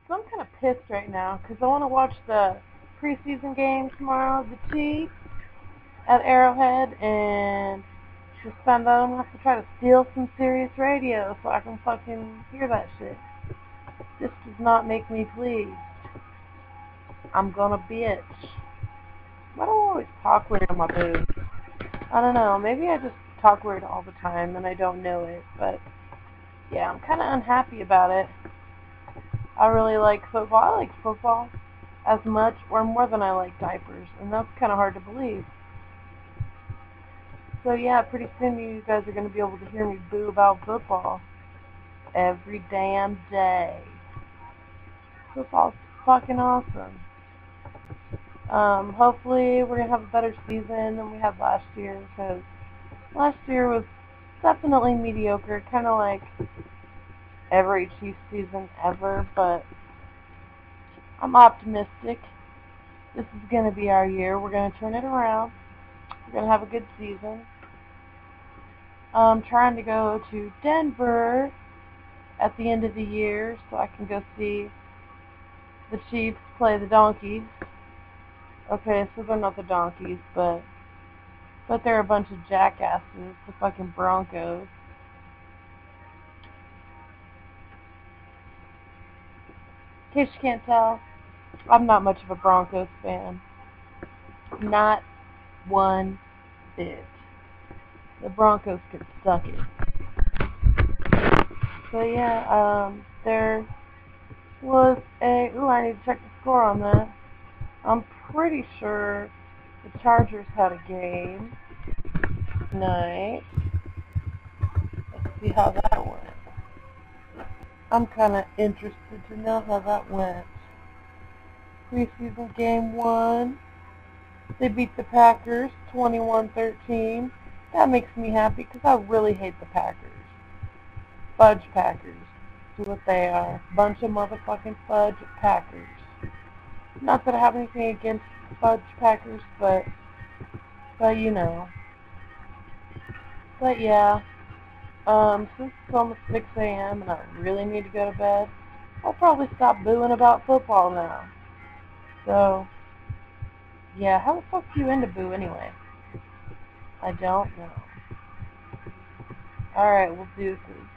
So I'm kind of pissed right now because I want to watch the preseason game tomorrow, the Chiefs at Arrowhead, and to spend that, I'm going to have to try to steal some Sirius radio so I can fucking hear that shit. This does not make me pleased. I'm gonna bitch. Why do I always talk weird on my booze? I don't know, maybe I just talk weird all the time and I don't know it, but yeah, I'm kind of unhappy about it. I really like football. I like football as much or more than I like diapers, and that's kind of hard to believe. So yeah, pretty soon you guys are going to be able to hear me boo about football every damn day. Football's fucking awesome. Hopefully we're going to have a better season than we had last year, because last year was definitely mediocre, kind of like every Chiefs season ever, but I'm optimistic. This is going to be our year. We're going to turn it around. We're going to have a good season. I'm trying to go to Denver at the end of the year so I can go see the Chiefs play the Donkeys. Okay, so they're not the Donkeys, but they're a bunch of jackasses, the fucking Broncos. In case you can't tell, I'm not much of a Broncos fan. Not one bit. The Broncos could suck it. So yeah, there was a... Ooh, I need to check the score on that. I'm pretty sure the Chargers had a game tonight. Let's see how that went. I'm kind of interested to know how that went. Preseason game 1. They beat the Packers 21-13. That makes me happy because I really hate the Packers. Fudge Packers. That's what they are. Bunch of motherfucking fudge Packers. Not that I have anything against fudge Packers, but you know. But yeah, since it's almost 6 a.m. and I really need to go to bed, I'll probably stop booing about football now. So, yeah, how the fuck do you into boo anyway? I don't know. Alright, well, deuces.